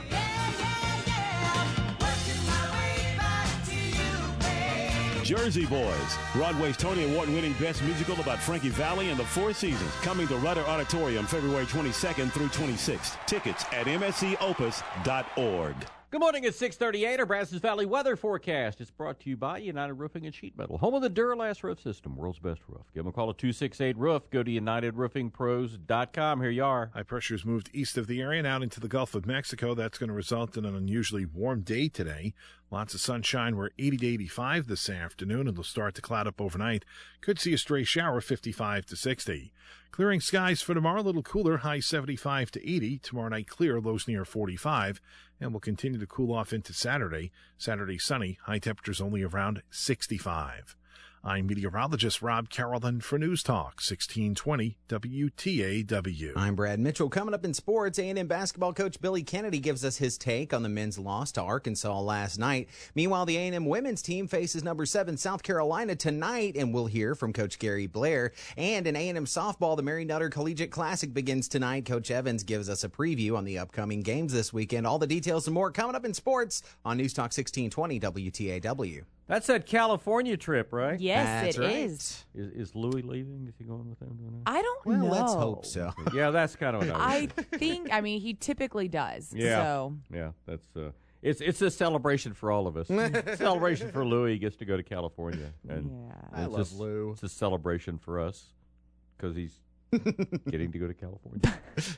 Jersey Boys, Broadway's Tony Award-winning best musical about Frankie Valli and the Four Seasons, coming to Rudder Auditorium February twenty-second through twenty-sixth. Tickets at m s c opus dot org. Good morning at six thirty-eight. Our Brazos Valley weather forecast is brought to you by United Roofing and Sheet Metal, home of the Duralast roof system, world's best roof. Give them a call at two six eight roof. Go to united roofing pros dot com. Here you are. High pressure has moved east of the area and out into the Gulf of Mexico. That's going to result in an unusually warm day today. Lots of sunshine. We're eighty to eighty-five this afternoon. It'll start to cloud up overnight. Could see a stray shower, fifty-five to sixty. Clearing skies for tomorrow, a little cooler, high seventy-five to eighty. Tomorrow night clear, lows near forty-five. And will continue to cool off into Saturday. Saturday sunny, high temperatures only around sixty-five. I'm meteorologist Rob Carrollton for News Talk, sixteen twenty W T A W. I'm Brad Mitchell. Coming up in sports, A and M basketball coach Billy Kennedy gives us his take on the men's loss to Arkansas last night. Meanwhile, the A and M women's team faces number seven South Carolina tonight, and we'll hear from Coach Gary Blair. And in A and M softball, the Mary Nutter Collegiate Classic begins tonight. Coach Evans gives us a preview on the upcoming games this weekend. All the details and more coming up in sports on News Talk sixteen twenty W T A W. That's that California trip, right? Yes, That's it right. is. Is, is Louis leaving? Is he going with them? Doing that? I don't Well, know. let's hope so. Yeah, that's kind of what I I think, I mean, he typically does. Yeah. So. Yeah, that's uh, it's it's a celebration for all of us. Celebration for Louis. He gets to go to California, and Yeah. I it's love just- Lou. It's a celebration for us because he's getting to go to California.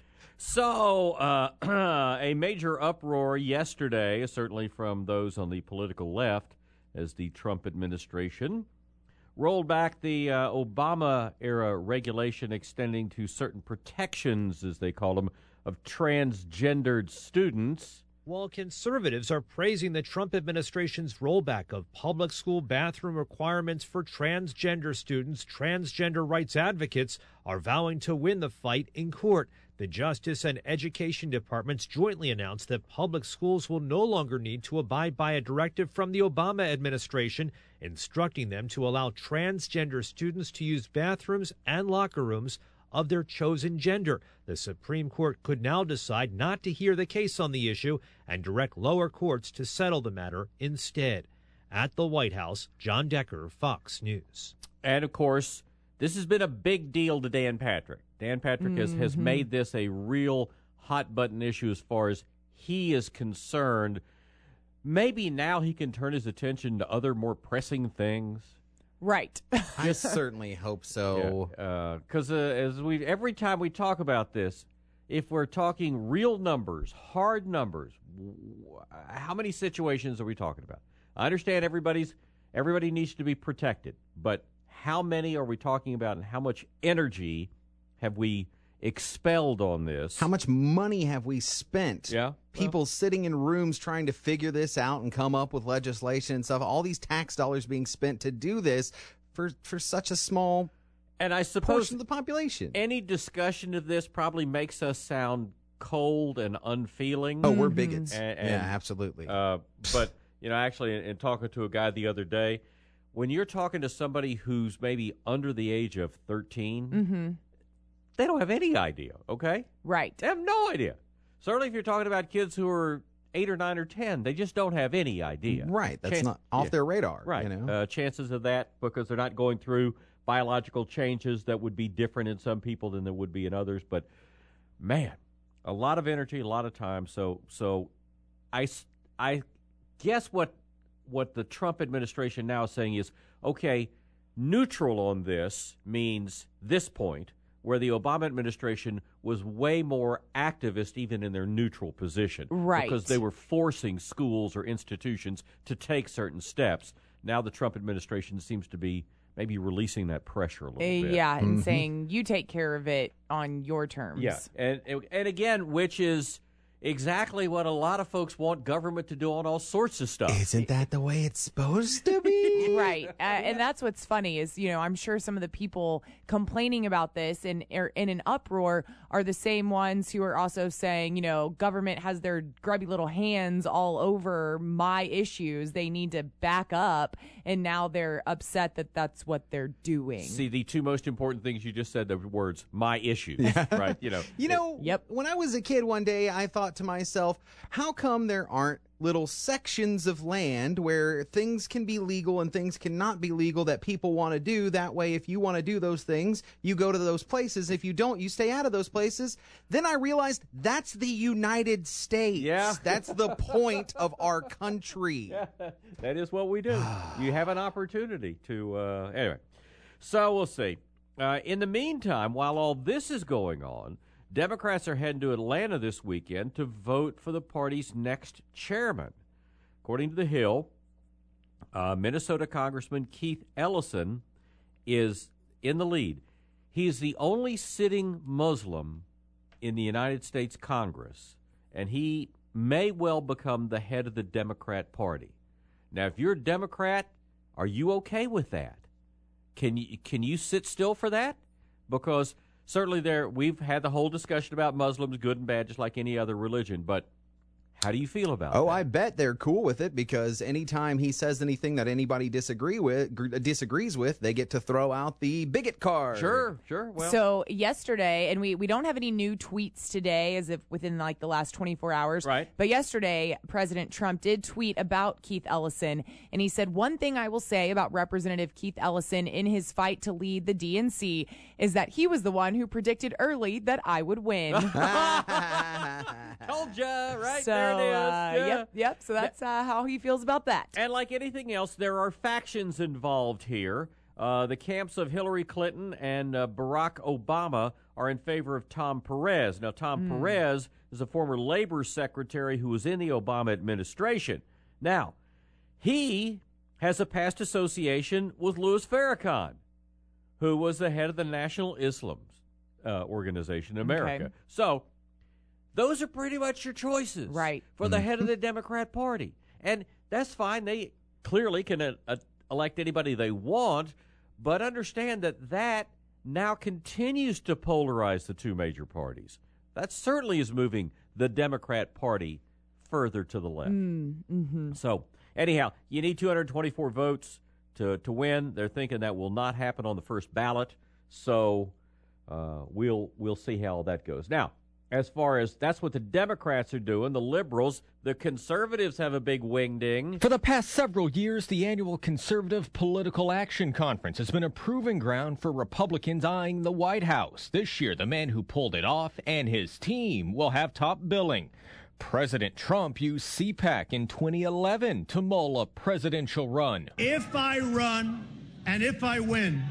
So, uh, a major uproar yesterday, certainly from those on the political left, as the Trump administration rolled back the uh, Obama-era regulation extending to certain protections, as they call them, of transgendered students. While conservatives are praising the Trump administration's rollback of public school bathroom requirements for transgender students, transgender rights advocates are vowing to win the fight in court. The Justice and Education Departments jointly announced that public schools will no longer need to abide by a directive from the Obama administration instructing them to allow transgender students to use bathrooms and locker rooms of their chosen gender. The Supreme Court could now decide not to hear the case on the issue and direct lower courts to settle the matter instead. At the White House, John Decker, Fox News. And, of course, this has been a big deal to Dan Patrick. Dan Patrick has, has Mhm. made this a real hot-button issue as far as he is concerned. Maybe now he can turn his attention to other more pressing things. Right. I certainly hope so. Because uh, uh, as we every time we talk about this, if we're talking real numbers, hard numbers, w- how many situations are we talking about? I understand everybody's everybody needs to be protected, but how many are we talking about, and how much energy have we expelled on this? How much money have we spent? Yeah. People sitting in rooms trying to figure this out and come up with legislation and stuff. All these tax dollars being spent to do this for, for such a small and I suppose portion of the population. Any discussion of this probably makes us sound cold and unfeeling. Oh, we're bigots. And, yeah, and, absolutely. Uh, but, you know, actually, in, in talking to a guy the other day, when you're talking to somebody who's maybe under the age of thirteen, Mm-hmm. they don't have any idea, okay? Right. They have no idea. Certainly if you're talking about kids who are eight or nine or ten, they just don't have any idea. Right. That's Chan- not off yeah. their radar. Right. You know? Uh, chances of that, because they're not going through biological changes that would be different in some people than there would be in others. But, man, a lot of energy, a lot of time. So, so I, s- I guess what what the Trump administration now is saying is, okay, neutral on this means this point, where the Obama administration was way more activist even in their neutral position. Right. Because they were forcing schools or institutions to take certain steps. Now the Trump administration seems to be maybe releasing that pressure a little Uh, bit. yeah, and Mm-hmm. saying you take care of it on your terms. Yeah, and and again, which is exactly what a lot of folks want government to do on all sorts of stuff. Isn't that the way it's supposed to be? Right. Uh, and that's what's funny is, you know, I'm sure some of the people complaining about this and are in an uproar are the same ones who are also saying, you know, government has their grubby little hands all over my issues. They need to back up. And now they're upset that that's what they're doing. See, the two most important things you just said, the words, my issues, right? You know, You know, Yep. when I was a kid one day, I thought to myself, how come there aren't little sections of land where things can be legal and things cannot be legal that people want to do. That way, if you want to do those things, you go to those places. If you don't, you stay out of those places. Then I realized that's the United States. Yeah. That's the point of our country. Yeah, that is what we do. You have an opportunity to, uh, anyway. So we'll see. Uh, in the meantime, while all this is going on, Democrats are heading to Atlanta this weekend to vote for the party's next chairman. According to The Hill, uh, Minnesota Congressman Keith Ellison is in the lead. He is the only sitting Muslim in the United States Congress, and he may well become the head of the Democrat Party. Now, if you're a Democrat, are you okay with that? Can you can you sit still for that? Because certainly there we've had the whole discussion about Muslims, good and bad, just like any other religion. But how do you feel about it? Oh, that? I bet they're cool with it, because anytime he says anything that anybody disagree with gr- disagrees with, they get to throw out the bigot card. Sure, sure. Well, so yesterday, and we, we don't have any new tweets today, as if within like the last twenty-four hours. Right. But yesterday, President Trump did tweet about Keith Ellison, and he said, one thing I will say about Representative Keith Ellison in his fight to lead the D N C is that he was the one who predicted early that I would win. Told ya, right? So, there it is. Uh, Yeah. Yep, yep. So that's uh, how he feels about that. And like anything else, there are factions involved here. Uh, the camps of Hillary Clinton and uh, Barack Obama are in favor of Tom Perez. Now, Tom Mm. Perez is a former labor secretary who was in the Obama administration. Now, he has a past association with Louis Farrakhan, who was the head of the National Islam uh, Organization in America. Okay. So, those are pretty much your choices, right, for the head of the Democrat Party. And that's fine. They clearly can uh, uh, elect anybody they want, but understand that that now continues to polarize the two major parties. That certainly is moving the Democrat Party further to the left. Mm, mm-hmm. So, anyhow, you need two hundred twenty-four votes to, to win. They're thinking that will not happen on the first ballot, so uh, we'll we'll see how that goes. Now, as far as that's what the Democrats are doing, the liberals, the conservatives have a big wing-ding. For the past several years, the annual Conservative Political Action Conference has been a proving ground for Republicans eyeing the White House. This year, the man who pulled it off and his team will have top billing. President Trump used C PAC in twenty eleven to mull a presidential run. If I run and if I win,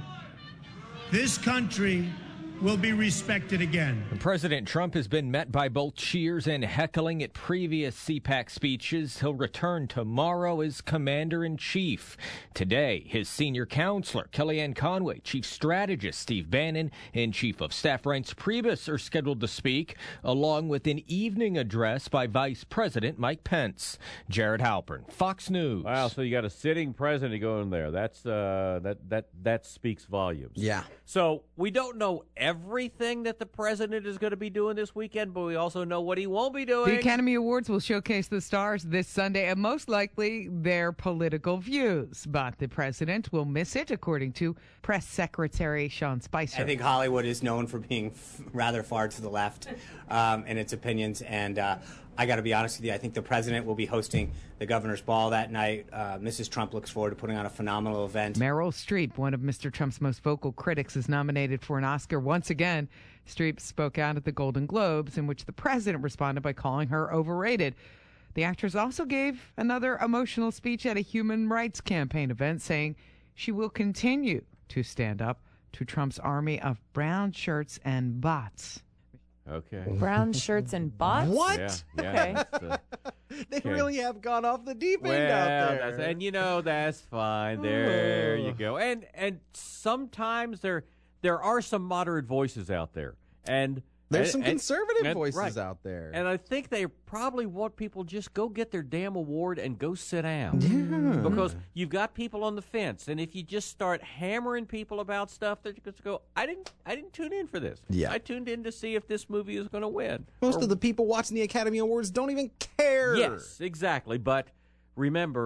this country will be respected again. President Trump has been met by both cheers and heckling at previous C PAC speeches. He'll return tomorrow as commander-in-chief. Today, his senior counselor, Kellyanne Conway, chief strategist Steve Bannon, and chief of staff Reince Priebus are scheduled to speak, along with an evening address by Vice President Mike Pence. Jared Halpern, Fox News. Wow, so you got a sitting president going there. That's uh, that that that speaks volumes. Yeah. So we don't know everything that the president is going to be doing this weekend, but we also know what he won't be doing. The Academy Awards will showcase the stars this Sunday and most likely their political views. But the president will miss it, according to Press Secretary Sean Spicer. I think Hollywood is known for being f- rather far to the left um, in its opinions. And uh, I got to be honest with you, I think the president will be hosting the governor's ball that night. Uh, Missus Trump looks forward to putting on a phenomenal event. Meryl Streep, one of Mister Trump's most vocal critics, is nominated for an Oscar once again. Streep spoke out at the Golden Globes, in which the president responded by calling her overrated. The actress also gave another emotional speech at a human rights campaign event, saying she will continue to stand up to Trump's army of brown shirts and bots. Okay. Brown shirts and bots? What? Yeah, yeah, Okay. that's, uh, They okay. really have gone off the deep end well, out there. that's, and you know that's fine. There you go. And and sometimes there there are some moderate voices out there, and There's and- some and- conservative and- voices right. out there. And I think they probably want people just go get their damn award and go sit down. Yeah. Because you've got people on the fence, and if you just start hammering people about stuff, they're just go, I didn't I didn't tune in for this. Yeah. I tuned in to see if this movie is going to win. Most Or- of the people watching the Academy Awards don't even care. Yes, exactly. But remember,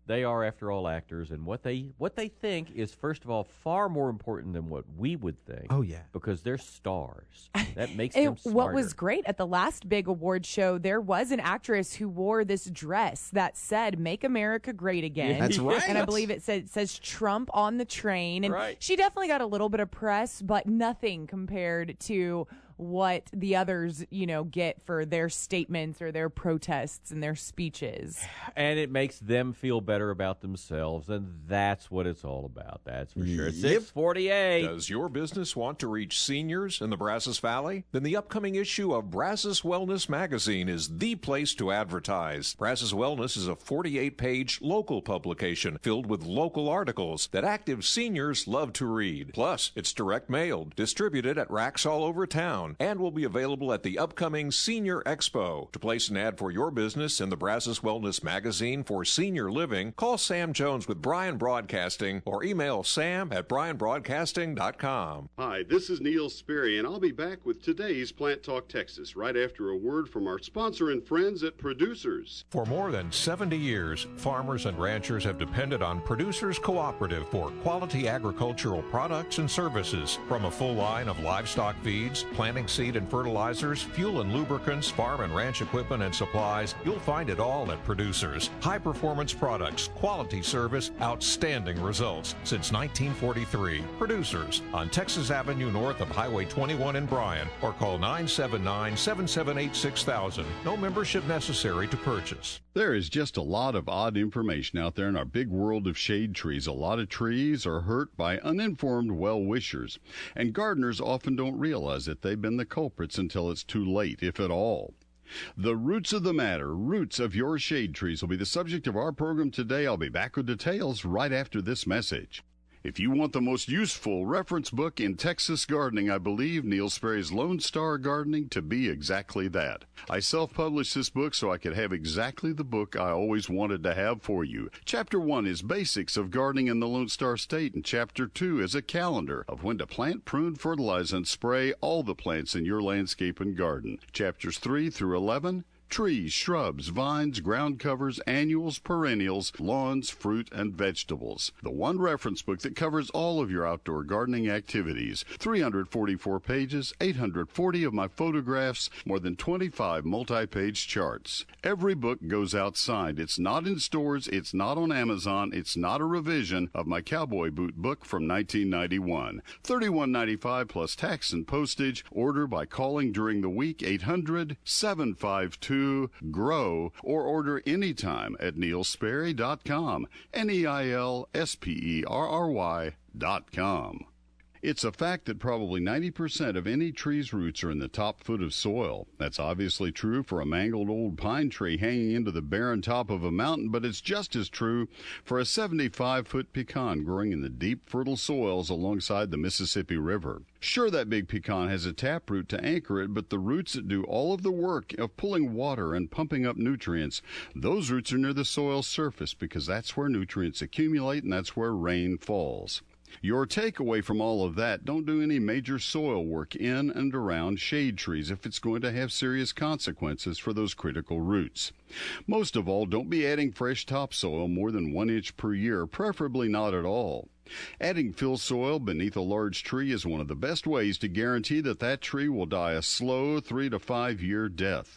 they are, after all, actors, and what they what they think is, first of all, far more important than what we would think. Oh, yeah. Because they're stars. That makes And them smarter. what was great at the last big award show, there was an actress who wore this dress that said "Make America Great Again." That's right. And I believe it said, says Trump on the train. And Right. she definitely got a little bit of press, but nothing compared to what the others, you know, get for their statements or their protests and their speeches. And it makes them feel better about themselves, and that's what it's all about. That's for sure. It's six forty-eight. Does your business want to reach seniors in the Brazos Valley? Then the upcoming issue of Brazos Wellness Magazine is the place to advertise. Brazos Wellness is a forty-eight page local publication filled with local articles that active seniors love to read. Plus, it's direct mailed, distributed at racks all over town, and will be available at the upcoming Senior Expo. To place an ad for your business in the Brazos Wellness Magazine for senior living, call Sam Jones with Bryan Broadcasting or email sam at bryan broadcasting dot com. Hi, this is Neil Sperry, and I'll be back with today's Plant Talk Texas right after a word from our sponsor and friends at Producers. For more than seventy years, farmers and ranchers have depended on Producers Cooperative for quality agricultural products and services. From a full line of livestock feeds, planting seed and fertilizers, fuel and lubricants, farm and ranch equipment and supplies, you'll find it all at Producers. High-performance products, quality service, outstanding results. Since nineteen forty-three, Producers on Texas Avenue north of Highway twenty-one in Bryan, or call nine seven nine, seven seven eight, six thousand. No membership necessary to purchase. There is just a lot of odd information out there in our big world of shade trees. A lot of trees are hurt by uninformed well-wishers, and gardeners often don't realize that they've been the culprits until it's too late, if at all. The roots of the matter, roots of your shade trees, will be the subject of our program today. I'll be back with details right after this message. If you want the most useful reference book in Texas gardening, I believe Neil Sperry's Lone Star Gardening to be exactly that. I self-published this book so I could have exactly the book I always wanted to have for you. Chapter one is Basics of Gardening in the Lone Star State, and Chapter two is a calendar of when to plant, prune, fertilize, and spray all the plants in your landscape and garden. Chapters three through eleven, trees, shrubs, vines, ground covers, annuals, perennials, lawns, fruit, and vegetables. The one reference book that covers all of your outdoor gardening activities. three hundred forty-four pages, eight hundred forty of my photographs, more than twenty-five multi-page charts. Every book goes outside. It's not in stores, it's not on Amazon, it's not a revision of my cowboy boot book from nineteen ninety-one. thirty-one ninety-five plus tax and postage. Order by calling during the week, eight hundred, seven five two, GROW, or order anytime at neil sperry dot com, N E I L S P E R R Y dot com. It's a fact that probably ninety percent of any tree's roots are in the top foot of soil. That's obviously true for a mangled old pine tree hanging into the barren top of a mountain, but it's just as true for a seventy-five foot pecan growing in the deep, fertile soils alongside the Mississippi River. Sure, that big pecan has a taproot to anchor it, but the roots that do all of the work of pulling water and pumping up nutrients, those roots are near the soil's surface because that's where nutrients accumulate and that's where rain falls. Your takeaway from all of that, don't do any major soil work in and around shade trees if it's going to have serious consequences for those critical roots. Most of all, don't be adding fresh topsoil more than one inch per year, preferably not at all. Adding fill soil beneath a large tree is one of the best ways to guarantee that that tree will die a slow three to five year death.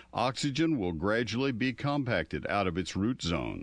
Oxygen will gradually be compacted out of its root zone.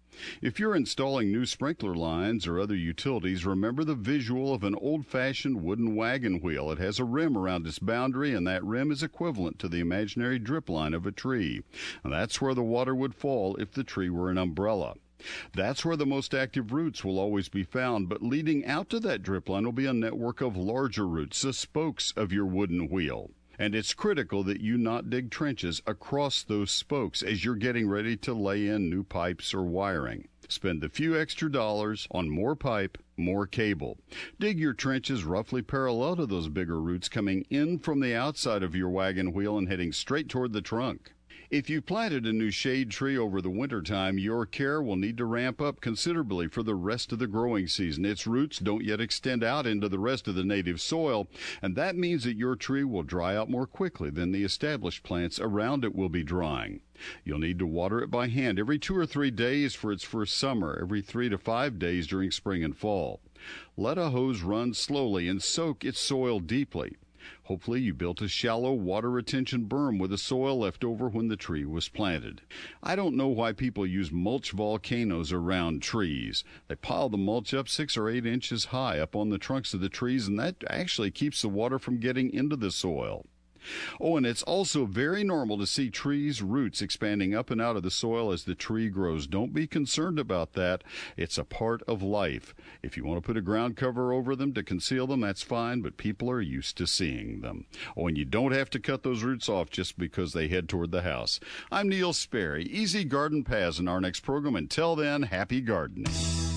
If you're installing new sprinkler lines or other utilities, remember the visual of an old-fashioned wooden wagon wheel. It has a rim around its boundary, and that rim is equivalent to the imaginary drip line of a tree. And that's where the water would fall if the tree were an umbrella. That's where the most active roots will always be found, but leading out to that drip line will be a network of larger roots, the spokes of your wooden wheel. And it's critical that you not dig trenches across those spokes as you're getting ready to lay in new pipes or wiring. Spend a few extra dollars on more pipe, more cable. Dig your trenches roughly parallel to those bigger roots coming in from the outside of your wagon wheel and heading straight toward the trunk. If you planted a new shade tree over the wintertime, your care will need to ramp up considerably for the rest of the growing season. Its roots don't yet extend out into the rest of the native soil, and that means that your tree will dry out more quickly than the established plants around it will be drying. You'll need to water it by hand every two or three days for its first summer, every three to five days during spring and fall. Let a hose run slowly and soak its soil deeply. Hopefully you built a shallow water retention berm with the soil left over when the tree was planted. I don't know why people use mulch volcanoes around trees. They pile the mulch up six or eight inches high up on the trunks of the trees, and that actually keeps the water from getting into the soil. Oh, and it's also very normal to see trees' roots expanding up and out of the soil as the tree grows. Don't be concerned about that. It's a part of life. If you want to put a ground cover over them to conceal them, that's fine, but people are used to seeing them. Oh, and you don't have to cut those roots off just because they head toward the house. I'm Neil Sperry. Easy garden paths in our next program. Until then, happy gardening.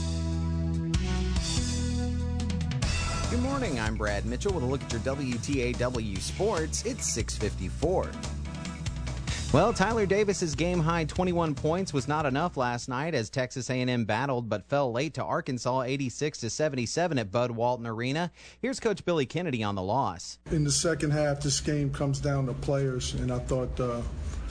Good morning, I'm Brad Mitchell with a look at your W T A W Sports. It's six fifty-four. Well, Tyler Davis's game-high twenty-one points was not enough last night as Texas A and M battled but fell late to Arkansas eighty-six to seventy-seven at Bud Walton Arena. Here's Coach Billy Kennedy on the loss. In the second half, this game comes down to players, and I thought uh,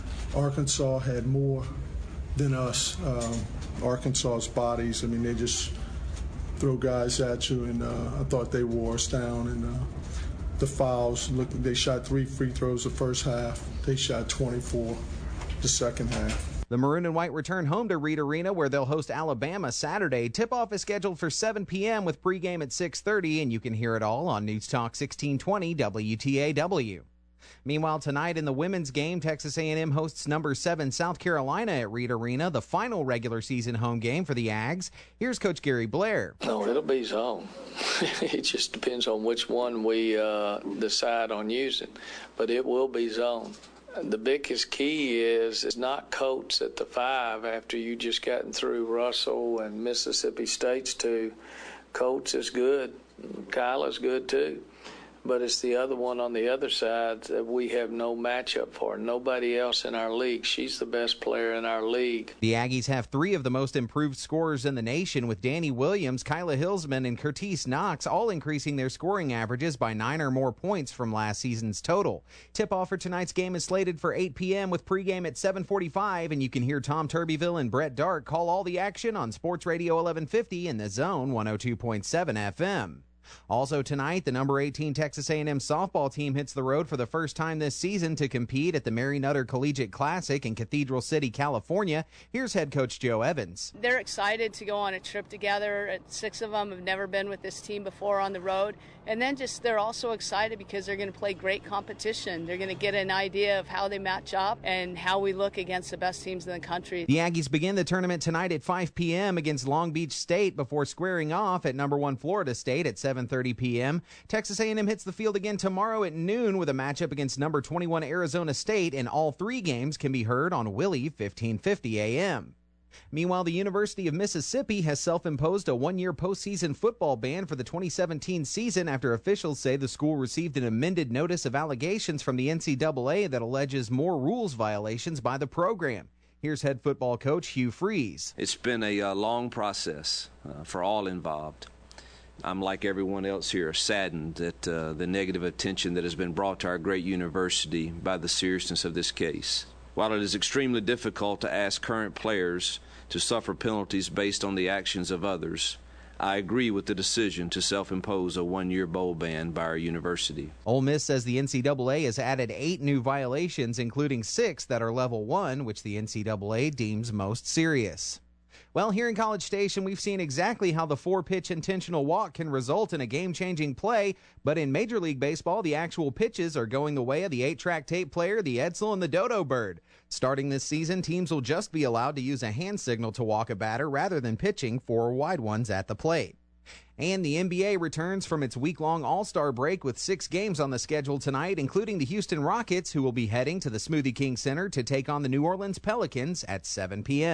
Arkansas had more than us. Um, Arkansas's bodies, I mean, they just throw guys at you, and uh, I thought they wore us down. And uh, the fouls, look, they shot three free throws the first half. They shot twenty-four the second half. The Maroon and White return home to Reed Arena, where they'll host Alabama Saturday. Tip-off is scheduled for seven p.m. with pregame at six thirty, and you can hear it all on News Talk sixteen twenty W T A W. Meanwhile, tonight in the women's game, Texas A and M hosts number seven South Carolina at Reed Arena, the final regular season home game for the Ags. Here's Coach Gary Blair. No, it'll be zone. It just depends on which one we uh, decide on using, but it will be zone. The biggest key is, is not Coates at the five after you just gotten through Russell and Mississippi State's two. Coates is good. Kyla's good too. But it's the other one on the other side that we have no matchup for. Nobody else in our league. She's the best player in our league. The Aggies have three of the most improved scorers in the nation, with Danny Williams, Kyla Hillsman, and Curtis Knox all increasing their scoring averages by nine or more points from last season's total. Tip-off for tonight's game is slated for eight p.m. with pregame at seven forty-five, and you can hear Tom Turbyville and Brett Dark call all the action on Sports Radio eleven fifty in the Zone one oh two point seven F M. Also tonight, the number eighteen Texas A and M softball team hits the road for the first time this season to compete at the Mary Nutter Collegiate Classic in Cathedral City, California. Here's head coach Joe Evans. They're excited to go on a trip together. Six of them have never been with this team before on the road. And then just they're also excited because they're going to play great competition. They're going to get an idea of how they match up and how we look against the best teams in the country. The Aggies begin the tournament tonight at five p.m. against Long Beach State before squaring off at number one Florida State at seven thirty p.m. Texas A and M hits the field again tomorrow at noon with a matchup against number twenty-one Arizona State, and all three games can be heard on Willie fifteen fifty a.m. Meanwhile, the University of Mississippi has self-imposed a one-year postseason football ban for the twenty seventeen season after officials say the school received an amended notice of allegations from the N C double A that alleges more rules violations by the program. Here's head football coach Hugh Freeze. It's been a uh, long process uh, for all involved. I'm, like everyone else here, saddened at uh, the negative attention that has been brought to our great university by the seriousness of this case. While it is extremely difficult to ask current players to suffer penalties based on the actions of others, I agree with the decision to self-impose a one-year bowl ban by our university. Ole Miss says the N C double A has added eight new violations, including six that are level one, which the N C double A deems most serious. Well, here in College Station, we've seen exactly how the four-pitch intentional walk can result in a game-changing play, but in Major League Baseball, the actual pitches are going the way of the eight-track tape player, the Edsel, and the Dodo Bird. Starting this season, teams will just be allowed to use a hand signal to walk a batter rather than pitching four wide ones at the plate. And the N B A returns from its week-long All-Star break with six games on the schedule tonight, including the Houston Rockets, who will be heading to the Smoothie King Center to take on the New Orleans Pelicans at seven p.m.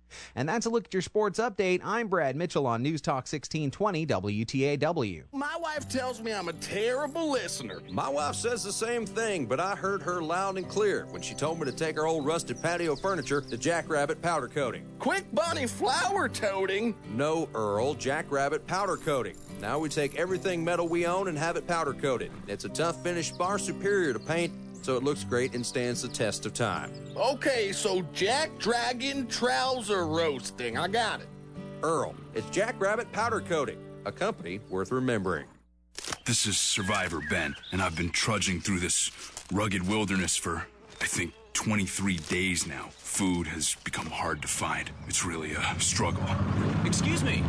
And that's a look at your sports update. I'm Brad Mitchell on News Talk sixteen twenty W T A W. My wife tells me I'm a terrible listener. My wife says the same thing, but I heard her loud and clear when she told me to take our old rusted patio furniture to Jackrabbit Powder Coating. Quick Bunny flower toting? No, Earl, Jackrabbit Powder Coating. Now we take everything metal we own and have it powder coated. It's a tough finish, far superior to paint, so it looks great and stands the test of time. Okay, so Jack Dragon trouser roasting. I got it. Earl, it's Jackrabbit Powder Coating, a company worth remembering. This is Survivor Ben, and I've been trudging through this rugged wilderness for, I think, twenty-three days now. Food has become hard to find. It's really a struggle. Excuse me.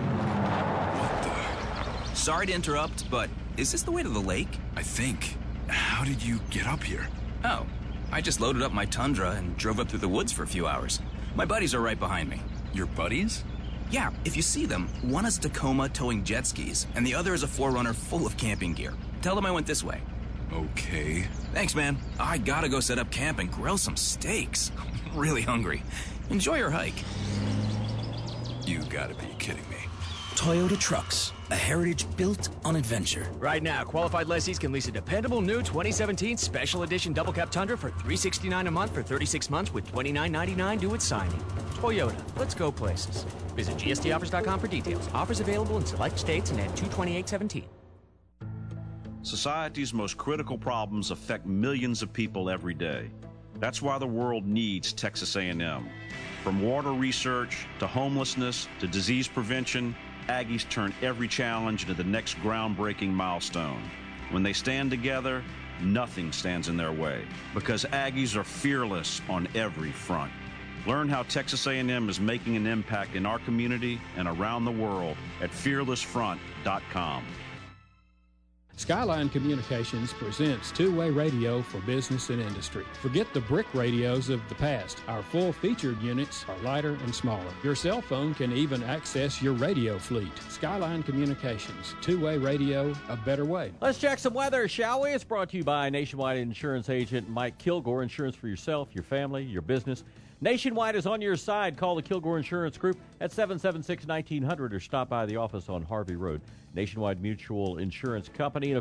What the? Sorry to interrupt, but is this the way to the lake? I think. How did you get up here? Oh, I just loaded up my Tundra and drove up through the woods for a few hours. My buddies are right behind me. Your buddies? Yeah, if you see them, one is Tacoma towing jet skis, and the other is a four runner full of camping gear. Tell them I went this way. Okay. Thanks, man. I gotta go set up camp and grill some steaks. I'm really hungry. Enjoy your hike. You gotta be kidding me. Toyota Trucks, a heritage built on adventure. Right now, qualified lessees can lease a dependable new twenty seventeen Special Edition Double Cab Tundra for three hundred sixty-nine dollars a month for thirty-six months with twenty-nine ninety-nine due at signing. Toyota, let's go places. Visit G S T offers dot com for details. Offers available in select states and at two twenty-eight seventeen. Society's most critical problems affect millions of people every day. That's why the world needs Texas A and M. From water research to homelessness to disease prevention, Aggies turn every challenge into the next groundbreaking milestone. When they stand together, nothing stands in their way, because Aggies are fearless on every front. Learn how Texas A and M is making an impact in our community and around the world at fearless front dot com. Skyline Communications presents two-way radio for business and industry. Forget the brick radios of the past. Our full-featured units are lighter and smaller. Your cell phone can even access your radio fleet. Skyline Communications, two-way radio, a better way. Let's check some weather, shall we? It's brought to you by Nationwide Insurance Agent Mike Kilgore. Insurance for yourself, your family, your business. Nationwide is on your side. Call the Kilgore Insurance Group at seven seven six, nineteen hundred or stop by the office on Harvey Road. Nationwide Mutual Insurance Company.